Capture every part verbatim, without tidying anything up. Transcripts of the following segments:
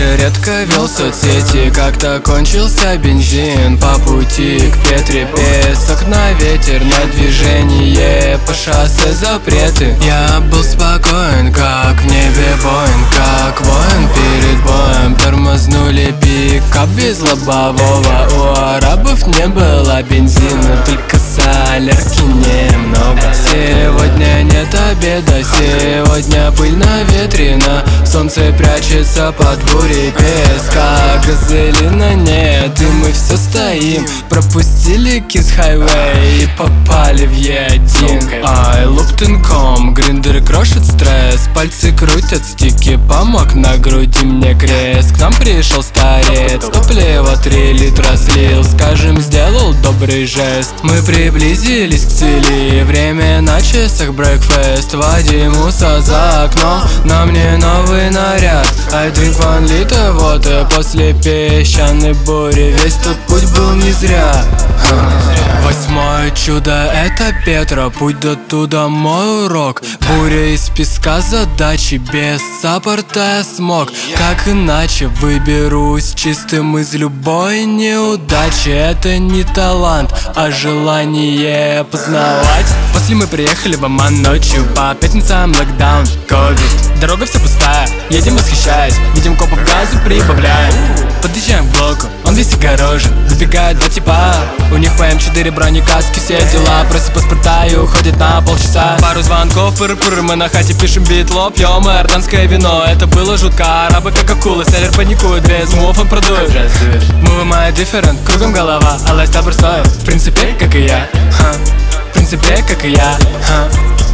раньше редко вел соцсети, как-то кончился бензин. По пути к Петре песок на ветер, на движение по шоссе запреты. Я был спокоен, как в небе Боинг, как воин перед боем. Тормознули пикап без лобового. У арабов не было бензина, только солярки немного. Сегодня нет обеда, сегодня пыльно ветрено. Солнце прячется под бурей песка. Газелина нет, и мы все стоим. Пропустили Kiss Highway и попали в Е один. I looked in com, гриндер крошит стресс. Пальцы крутят, стики помог на груди мне крест. К нам пришел старец, топливо три литра слил. Скажем, сделал добрый жест. Мы приблизились к цели, время на часах брейкфест. Вадимуса за окном, на мне новый наряд. I drink one liter water. После песчаной бури весь тот путь был не зря. Восьмое чудо — это Петра, путь до туда мой урок. Буря из песка, задачи без саппорта я смог. Как иначе выберусь чистым из любой неудачи? Это не талант, а желание познавать. После мы приехали в Оман ночью, по пятницам локдаун, ковид. Дорога вся пустая, едем восхищаясь, видим копов газу прибавляем. Подъезжаем к блоку, он весь огорожен. Забегают два типа, у них по эм четыре брони, каски, все дела. Просят паспорта и уходит на полчаса. Пару звонков, пыр-пыр, мы на хате пишем битло, пьем иорданское вино. Это было жутко, арабы как акулы, селлер паникует, без мув он продует. Move my different, кругом голова, а лайфстайл простой. В принципе, как и я, ха. В принципе, как и я, ха.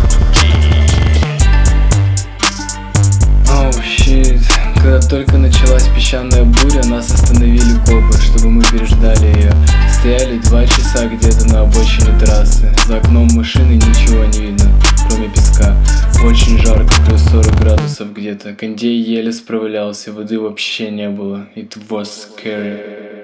Oh shit. Когда только началась песчаная буря, нас остановили копы, чтобы мы переждали ее. Стояли два часа где-то на обочине трассы. За окном машины ничего не видно, кроме песка. Очень жарко, плюс сорок градусов где-то. Кондей еле справлялся, воды вообще не было. It was scary.